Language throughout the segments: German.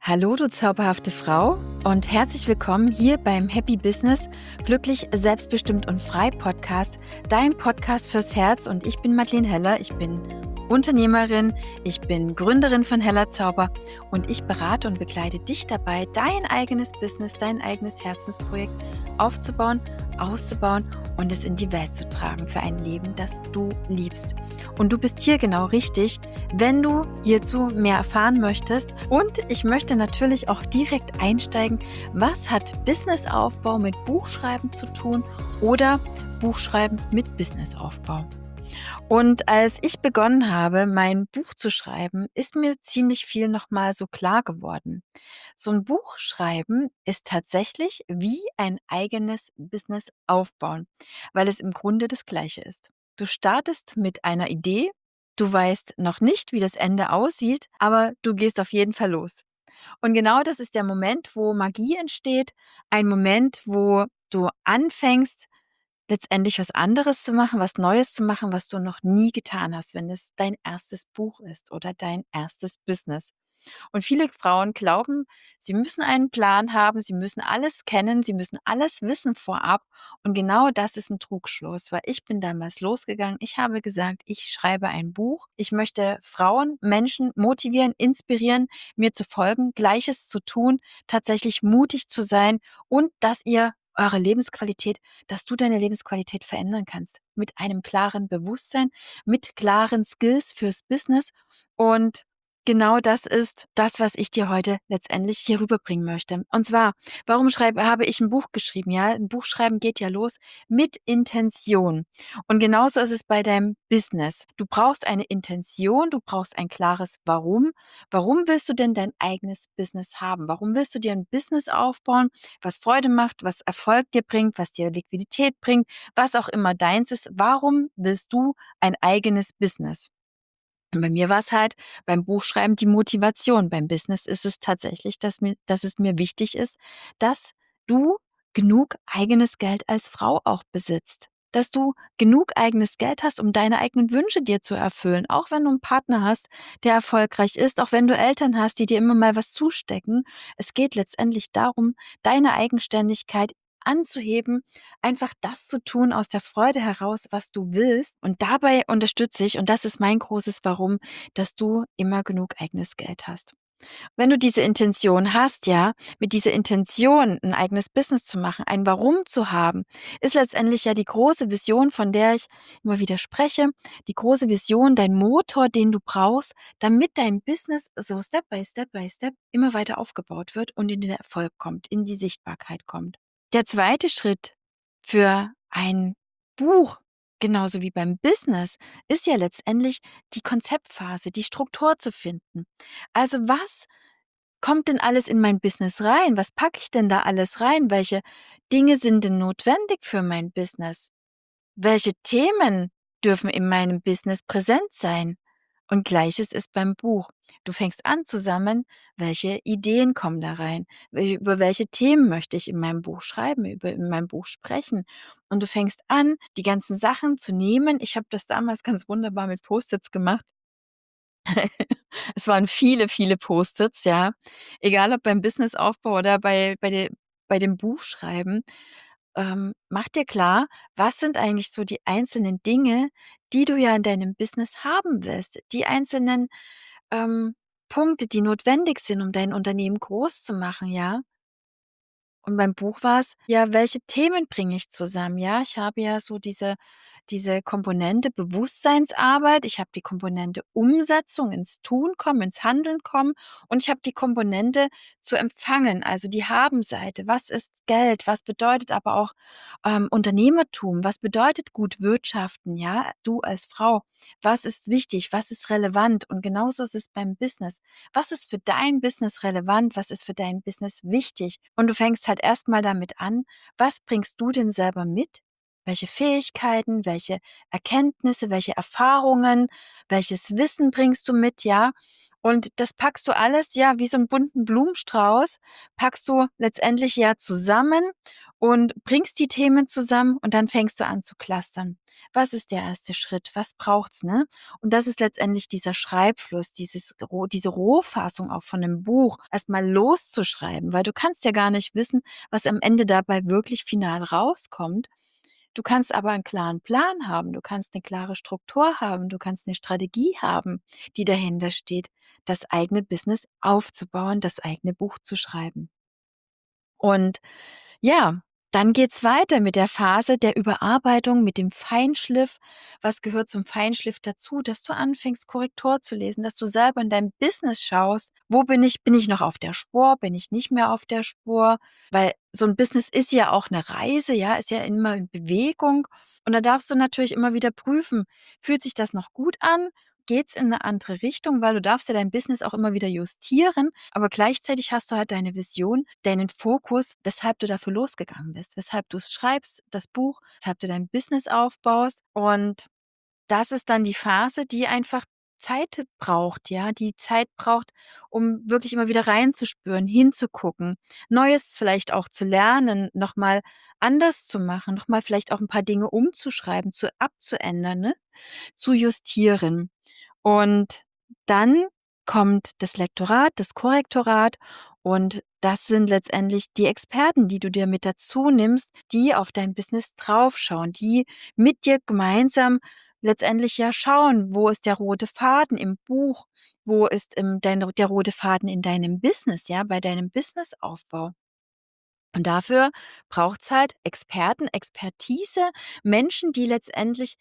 Hallo, du zauberhafte Frau und herzlich willkommen hier beim Happy Business, glücklich, selbstbestimmt und frei Podcast, dein Podcast fürs Herz. Und ich bin Madeleine Heller, ich bin Unternehmerin, ich bin Gründerin von Heller Zauber und ich berate und begleite dich dabei, dein eigenes Business, dein eigenes Herzensprojekt aufzubauen, auszubauen und es in die Welt zu tragen für ein Leben, das du liebst. Und du bist hier genau richtig, wenn du hierzu mehr erfahren möchtest. Und ich möchte natürlich auch direkt einsteigen, was hat Businessaufbau mit Buchschreiben zu tun oder Buchschreiben mit Businessaufbau? Und als ich begonnen habe, mein Buch zu schreiben, ist mir ziemlich viel nochmal so klar geworden. So ein Buch schreiben ist tatsächlich wie ein eigenes Business aufbauen, weil es im Grunde das Gleiche ist. Du startest mit einer Idee, du weißt noch nicht, wie das Ende aussieht, aber du gehst auf jeden Fall los. Und genau das ist der Moment, wo Magie entsteht, ein Moment, wo du anfängst, letztendlich was anderes zu machen, was Neues zu machen, was du noch nie getan hast, wenn es dein erstes Buch ist oder dein erstes Business. Und viele Frauen glauben, sie müssen einen Plan haben, sie müssen alles kennen, sie müssen alles wissen vorab. Und genau das ist ein Trugschluss, weil ich bin damals losgegangen. Ich habe gesagt, ich schreibe ein Buch. Ich möchte Frauen, Menschen motivieren, inspirieren, mir zu folgen, Gleiches zu tun, tatsächlich mutig zu sein und dass ihr eure Lebensqualität, dass du deine Lebensqualität verändern kannst. Mit einem klaren Bewusstsein, mit klaren Skills fürs Business. Und genau das ist das, was ich dir heute letztendlich hier rüberbringen möchte. Und zwar, habe ich ein Buch geschrieben? Ja, ein Buch schreiben geht ja los mit Intention. Und genauso ist es bei deinem Business. Du brauchst eine Intention, du brauchst ein klares Warum. Warum willst du denn dein eigenes Business haben? Warum willst du dir ein Business aufbauen, was Freude macht, was Erfolg dir bringt, was dir Liquidität bringt, was auch immer deins ist? Warum willst du ein eigenes Business? Und bei mir war es halt beim Buchschreiben die Motivation. Beim Business ist es tatsächlich, dass es mir wichtig ist, dass du genug eigenes Geld als Frau auch besitzt. Dass du genug eigenes Geld hast, um deine eigenen Wünsche dir zu erfüllen. Auch wenn du einen Partner hast, der erfolgreich ist, auch wenn du Eltern hast, die dir immer mal was zustecken. Es geht letztendlich darum, deine Eigenständigkeit anzuheben, einfach das zu tun aus der Freude heraus, was du willst. Und dabei unterstütze ich, und das ist mein großes Warum, dass du immer genug eigenes Geld hast. Wenn du diese Intention hast, ja, mit dieser Intention ein eigenes Business zu machen, ein Warum zu haben, ist letztendlich ja die große Vision, von der ich immer wieder spreche, die große Vision, dein Motor, den du brauchst, damit dein Business so Step by Step immer weiter aufgebaut wird und in den Erfolg kommt, in die Sichtbarkeit kommt. Der zweite Schritt für ein Buch, genauso wie beim Business, ist ja letztendlich die Konzeptphase, die Struktur zu finden. Also, was kommt denn alles in mein Business rein? Was packe ich denn da alles rein? Welche Dinge sind denn notwendig für mein Business? Welche Themen dürfen in meinem Business präsent sein? Und Gleiches ist beim Buch. Du fängst an zu sammeln, welche Ideen kommen da rein? Über welche Themen möchte ich in meinem Buch schreiben, in meinem Buch sprechen? Und du fängst an, die ganzen Sachen zu nehmen. Ich habe das damals ganz wunderbar mit Post-its gemacht. Es waren viele, viele Post-its, ja. Egal ob beim Businessaufbau oder bei dem Buchschreiben. Mach dir klar, was sind eigentlich so die einzelnen Dinge, die du ja in deinem Business haben willst? Die einzelnen, ähm, Punkte, die notwendig sind, um dein Unternehmen groß zu machen, ja? Und beim Buch war es, ja, welche Themen bringe ich zusammen, ja? Ich habe ja so diese Komponente Bewusstseinsarbeit, ich habe die Komponente Umsetzung, ins Tun kommen, ins Handeln kommen und ich habe die Komponente zu empfangen, also die Haben-Seite. Was ist Geld? Was bedeutet aber auch, Unternehmertum? Was bedeutet gut wirtschaften, ja? Du als Frau, was ist wichtig? Was ist relevant? Und genauso ist es beim Business. Was ist für dein Business relevant? Was ist für dein Business wichtig? Und du fängst halt erst mal damit an, was bringst du denn selber mit? Welche Fähigkeiten, welche Erkenntnisse, welche Erfahrungen, welches Wissen bringst du mit, ja? Und das packst du alles, ja, wie so 'n bunten Blumenstrauß, packst du letztendlich ja zusammen und bringst die Themen zusammen und dann fängst du an zu clustern. Was ist der erste Schritt? Was braucht's, ne? Und das ist letztendlich dieser Schreibfluss, diese Rohfassung auch von 'nem Buch erst mal loszuschreiben, weil du kannst ja gar nicht wissen, was am Ende dabei wirklich final rauskommt. Du kannst aber 'n klaren Plan haben, du kannst 'ne klare Struktur haben, du kannst 'ne Strategie haben, die dahinter steht, das eigene Business aufzubauen, das eigene Buch zu schreiben. Und ja, dann geht's weiter mit der Phase der Überarbeitung, mit dem Feinschliff. Was gehört zum Feinschliff dazu? Dass du anfängst, Korrektur zu lesen, dass du selber in deinem Business schaust: „Wo bin ich? Bin ich noch auf der Spur? Bin ich nicht mehr auf der Spur?“ Weil so 'n Business ist ja auch 'ne Reise, ja, ist ja immer in Bewegung. Und da darfst du natürlich immer wieder prüfen: Fühlt sich das noch gut an? Geht's in 'ne andere Richtung? Weil du darfst ja dein Business auch immer wieder justieren, aber gleichzeitig hast du halt deine Vision, deinen Fokus, weshalb du dafür losgegangen bist, weshalb du's schreibst, das Buch, weshalb du dein Business aufbaust. Und das ist dann die Phase, die einfach Zeit braucht, ja, die Zeit braucht, um wirklich immer wieder reinzuspüren, hinzugucken, Neues vielleicht auch zu lernen, noch mal anders zu machen, noch mal vielleicht auch 'n paar Dinge umzuschreiben, abzuändern, ne, zu justieren. Und dann kommt das Lektorat, das Korrektorat und das sind letztendlich die Experten, die du dir mit dazu nimmst, die auf dein Business draufschauen, die mit dir gemeinsam letztendlich ja schauen, wo ist der rote Faden im Buch, wo ist, der rote Faden in deinem Business, ja, bei deinem Businessaufbau. Und dafür braucht's halt Experten, Expertise, Menschen, die letztendlich,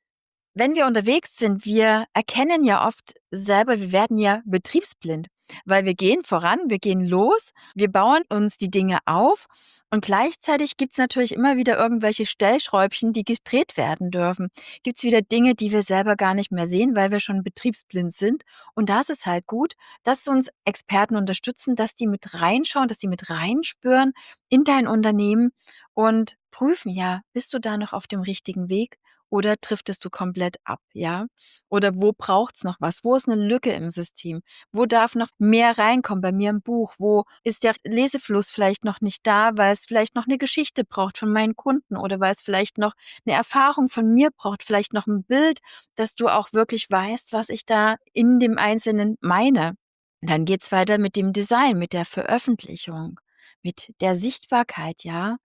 wenn wir unterwegs sind, wir erkennen ja oft selber, wir werden ja betriebsblind, weil wir gehen voran, wir gehen los, wir bauen uns die Dinge auf und gleichzeitig gibt's natürlich immer wieder irgendwelche Stellschräubchen, die gedreht werden dürfen. Gibt's wieder Dinge, die wir selber gar nicht mehr sehen, weil wir schon betriebsblind sind. Und da ist es halt gut, dass uns Experten unterstützen, dass die mit reinschauen, dass die mit reinspüren in dein Unternehmen und prüfen, ja, bist du da noch auf dem richtigen Weg? Oder driftest du komplett ab, ja? Oder wo braucht's noch was? Wo ist 'ne Lücke im System? Wo darf noch mehr reinkommen bei mir im Buch? Wo ist der Lesefluss vielleicht noch nicht da, weil es vielleicht noch 'ne Geschichte braucht von meinen Kunden oder weil es vielleicht noch 'ne Erfahrung von mir braucht, vielleicht noch 'n Bild, dass du auch wirklich weißt, was ich da in dem Einzelnen meine. Dann geht's weiter mit dem Design, mit der Veröffentlichung, mit der Sichtbarkeit, ja?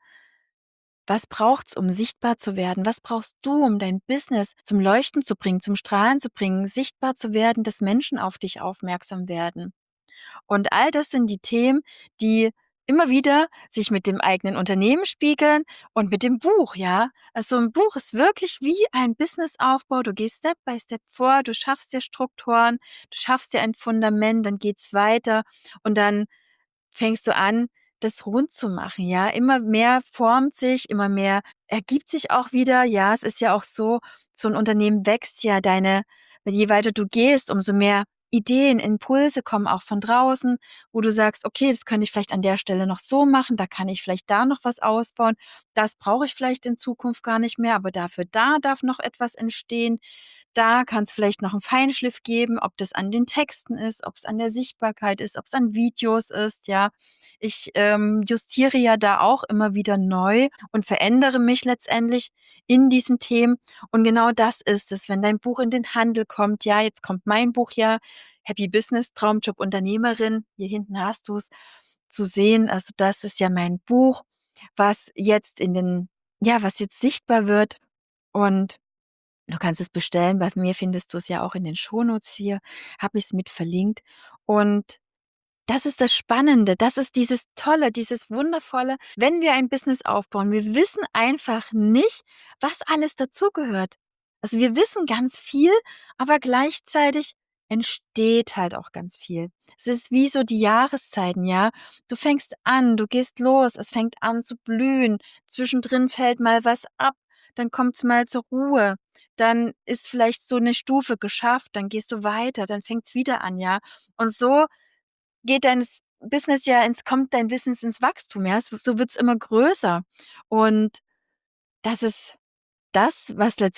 Was braucht's, um sichtbar zu werden? Was brauchst du, um dein Business zum Leuchten zu bringen, zum Strahlen zu bringen, sichtbar zu werden, dass Menschen auf dich aufmerksam werden? Und all das sind die Themen, die immer wieder sich mit dem eigenen Unternehmen spiegeln und mit dem Buch, ja? Also, 'n Buch ist wirklich wie ein Businessaufbau. Du gehst Step by Step vor, du schaffst dir Strukturen, du schaffst dir ein Fundament, dann geht's weiter und dann fängst du an, das rund zu machen, ja? Immer mehr formt sich, immer mehr ergibt sich auch wieder. Ja, es ist ja auch so 'n Unternehmen wächst ja, je weiter du gehst, umso mehr Ideen, Impulse kommen auch von draußen, wo du sagst: „Okay, das könnte ich vielleicht an der Stelle noch so machen, da kann ich vielleicht da noch was ausbauen. Das brauche ich vielleicht in Zukunft gar nicht mehr, aber dafür da darf noch etwas entstehen. Da kann's vielleicht noch 'n Feinschliff geben“, ob das an den Texten ist, ob's an der Sichtbarkeit ist, ob's an Videos ist, ja. Ich, justiere ja da auch immer wieder neu und verändere mich letztendlich in diesen Themen. Und genau das ist es, wenn dein Buch in den Handel kommt. Ja, jetzt kommt mein Buch ja, Happy Business, Traumjob Unternehmerin. Hier hinten hast du's zu sehen. Also, das ist ja mein Buch, was jetzt was jetzt sichtbar wird und du kannst es bestellen. Bei mir findest du's ja auch in den Shownotes hier, habe ich's mit verlinkt. Und das ist das Spannende, das ist dieses Tolle, dieses Wundervolle, wenn wir ein Business aufbauen. Wir wissen einfach nicht, was alles dazugehört. Also, wir wissen ganz viel, aber gleichzeitig entsteht halt auch ganz viel. Es ist wie so die Jahreszeiten, ja? Du fängst an, du gehst los, es fängt an zu blühen, zwischendrin fällt mal was ab, dann kommt's mal zur Ruhe, dann ist vielleicht so 'ne Stufe geschafft, dann gehst du weiter, dann fängt's wieder an, ja? Und so geht dein Business ja kommt dein Business ins Wachstum, ja? So wird's immer größer. Und das ist das,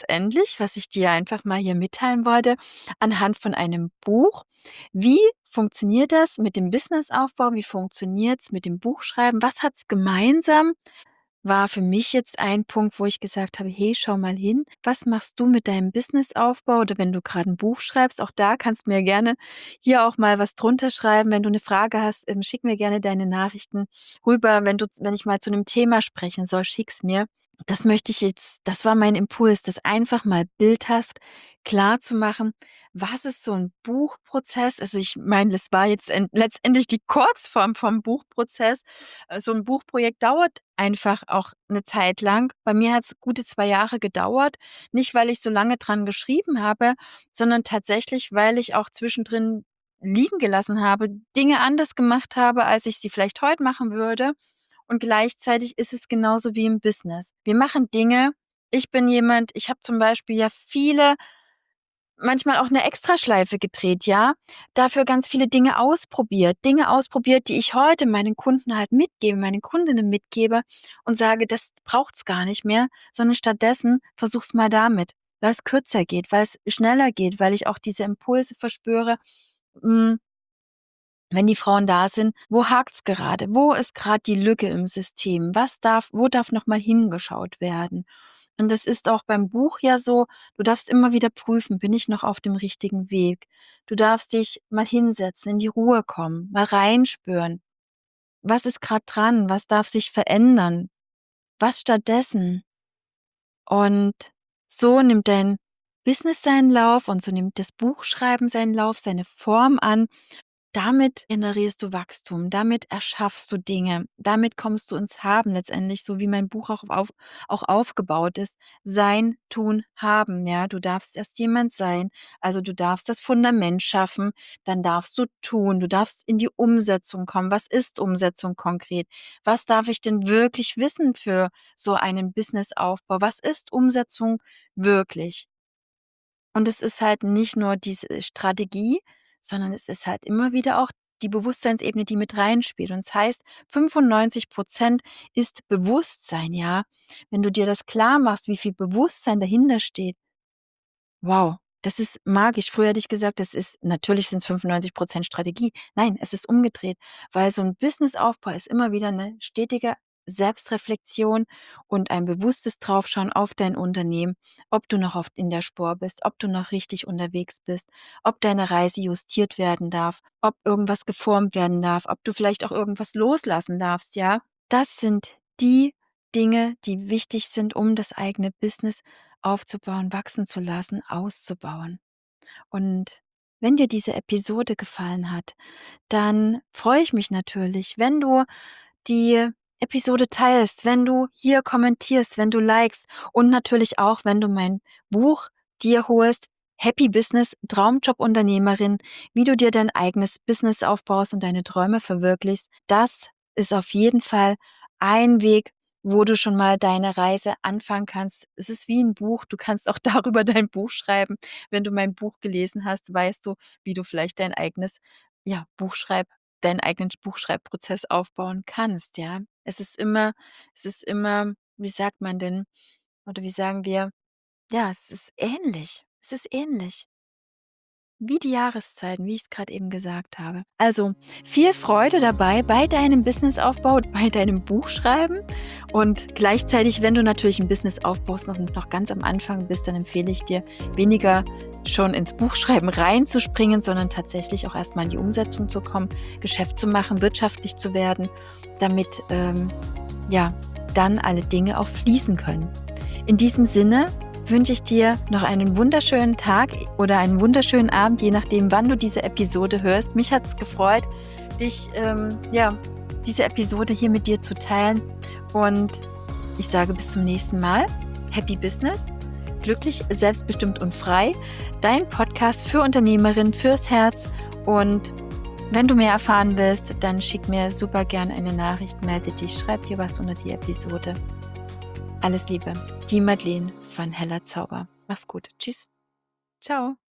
was ich dir einfach mal hier mitteilen wollte, anhand von einem Buch. Wie funktioniert das mit dem Businessaufbau? Wie funktioniert's mit dem Buchschreiben? Was hat's gemeinsam? war für mich jetzt ein Punkt, wo ich gesagt habe: „Hey, schau mal hin, was machst du mit deinem Businessaufbau?“ Oder wenn du gerade ein Buch schreibst, auch da kannst du mir gerne hier auch mal was drunter schreiben. Wenn du eine Frage hast, schick mir gerne deine Nachrichten rüber. Wenn ich mal zu einem Thema sprechen soll, schick's mir. Das war mein Impuls, das einfach mal bildhaft klar zu machen. Was ist so 'n Buchprozess? Also, ich meine, das war jetzt letztendlich die Kurzform vom Buchprozess. So 'n Buchprojekt dauert einfach auch 'ne Zeit lang. Bei mir hat's gute 2 Jahre gedauert, nicht weil ich so lange dran geschrieben habe, sondern tatsächlich, weil ich auch zwischendrin liegen gelassen habe, Dinge anders gemacht habe, als ich sie vielleicht heute machen würde. Und gleichzeitig ist es genauso wie im Business. Wir machen Dinge. Ich habe zum Beispiel ja manchmal auch 'ne Extraschleife gedreht, ja? Dafür ganz viele Dinge ausprobiert, die ich heute meinen Kunden halt mitgebe, meinen Kundinnen mitgebe und sage: „Das braucht's gar nicht mehr, sondern stattdessen versuch's mal damit“, weil's kürzer geht, weil's schneller geht, weil ich auch diese Impulse verspüre, hm wenn die Frauen da sind, wo hakt's gerade? Wo ist grad die Lücke im System? Wo darf noch mal hingeschaut werden? Und das ist auch beim Buch ja so, du darfst immer wieder prüfen: „Bin ich noch auf dem richtigen Weg?“ Du darfst dich mal hinsetzen, in die Ruhe kommen, mal reinspüren. Was ist grad dran? Was darf sich verändern? Was stattdessen? Und so nimmt dein Business seinen Lauf und so nimmt das Buchschreiben seinen Lauf, seine Form an. Damit generierst du Wachstum, damit erschaffst du Dinge, damit kommst du ins Haben letztendlich, so wie mein Buch auch aufgebaut ist. Sein, tun, haben, ja. Du darfst erst jemand sein, also du darfst das Fundament schaffen, dann darfst du tun, du darfst in die Umsetzung kommen. Was ist Umsetzung konkret? Was darf ich denn wirklich wissen für so einen Businessaufbau? Was ist Umsetzung wirklich? Und es ist halt nicht nur diese Strategie, sondern es ist halt immer wieder auch die Bewusstseinsebene, die mit reinspielt. Und das heißt, 95% ist Bewusstsein, ja? Wenn du dir das klar machst, wie viel Bewusstsein dahinter steht, wow, das ist magisch. Früher hätte ich gesagt, das ist natürlich sind's 95% Strategie. Nein, es ist umgedreht, weil so 'n Businessaufbau ist immer wieder 'ne stetige Selbstreflexion und ein bewusstes Draufschauen auf dein Unternehmen, ob du noch oft in der Spur bist, ob du noch richtig unterwegs bist, ob deine Reise justiert werden darf, ob irgendwas geformt werden darf, ob du vielleicht auch irgendwas loslassen darfst, ja? Das sind die Dinge, die wichtig sind, um das eigene Business aufzubauen, wachsen zu lassen, auszubauen. Und wenn dir diese Episode gefallen hat, dann freue ich mich natürlich, wenn du die Episode teilst, wenn du hier kommentierst, wenn du likest und natürlich auch, wenn du mein Buch dir holst, Happy Business, Traumjob-Unternehmerin, wie du dir dein eigenes Business aufbaust und deine Träume verwirklichst. Das ist auf jeden Fall ein Weg, wo du schon mal deine Reise anfangen kannst. Es ist wie ein Buch, du kannst auch darüber dein Buch schreiben. Wenn du mein Buch gelesen hast, weißt du, wie du vielleicht ja, deinen eigenen Buchschreibprozess aufbauen kannst, ja. Es ist immer, wie sagt man denn oder wie sagen wir? Ja, es ist ähnlich. Es ist ähnlich. Wie die Jahreszeiten, wie ich es gerade eben gesagt habe. Also, viel Freude dabei bei deinem Businessaufbau, bei deinem Buchschreiben und gleichzeitig, wenn du natürlich ein Business aufbaust, noch ganz am Anfang bist, dann empfehle ich dir, weniger schon ins Buchschreiben reinzuspringen, sondern tatsächlich auch erst mal in die Umsetzung zu kommen, Geschäft zu machen, wirtschaftlich zu werden, damit, ja, dann alle Dinge auch fließen können. In diesem Sinne wünsche ich dir noch einen wunderschönen Tag oder einen wunderschönen Abend, je nachdem, wann du diese Episode hörst. Mich hat es gefreut, diese Episode hier mit dir zu teilen. Und ich sage bis zum nächsten Mal. Happy Business, glücklich, selbstbestimmt und frei. Dein Podcast für Unternehmerinnen, fürs Herz. Und wenn du mehr erfahren willst, dann schick mir super gern eine Nachricht, melde dich, schreib hier was unter die Episode. Alles Liebe, die Madeleine von Heller Zauber. Mach's gut. Tschüss. Ciao.